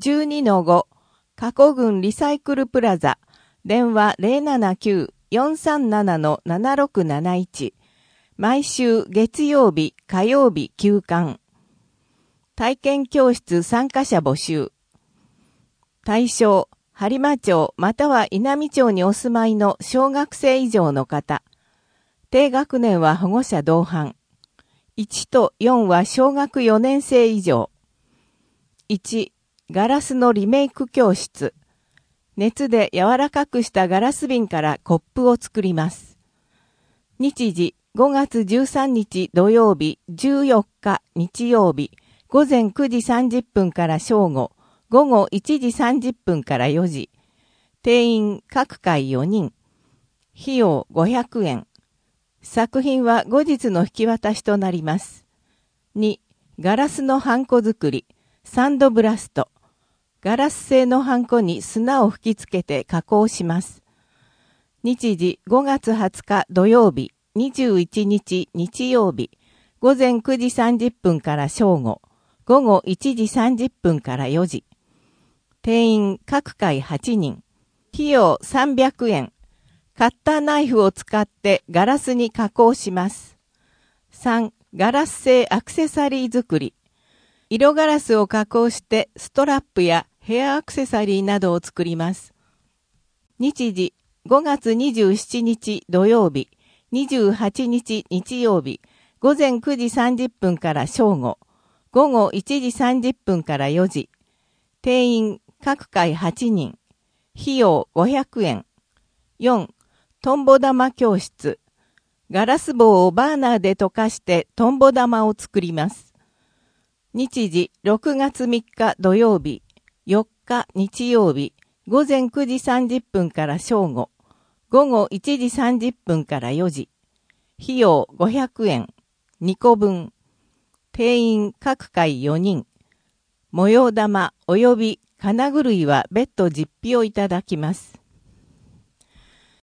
12-5、加古郡リサイクルプラザ、電話 079-437-7671、毎週月曜日、火曜日休館。体験教室参加者募集。対象、播磨町または稲美町にお住まいの小学生以上の方。低学年は保護者同伴。1と4は小学4年生以上。1、ガラスのリメイク教室。熱で柔らかくしたガラス瓶からコップを作ります。日時、5月13日土曜日、14日日曜日、午前9時30分から正午、午後1時30分から4時。定員各回4人。費用500円。作品は後日の引き渡しとなります。2、ガラスのハンコ作り、サンドブラスト。ガラス製のハンコに砂を吹きつけて加工します。日時5月20日土曜日、21日日曜日、午前9時30分から正午、午後1時30分から4時。定員各回8人。費用300円。カッターナイフを使ってガラスに加工します。3、ガラス製アクセサリー作り。色ガラスを加工してストラップやヘアアクセサリーなどを作ります。日時5月27日土曜日、28日日曜日、午前9時30分から正午、午後1時30分から4時。定員各回8人。費用500円。4、トンボ玉教室。ガラス棒をバーナーで溶かしてトンボ玉を作ります。日時6月3日土曜日、4日日曜日、午前9時30分から正午、午後1時30分から4時。費用500円。2個分。定員各回4人。模様玉及び金ぐるいは別途実費をいただきます。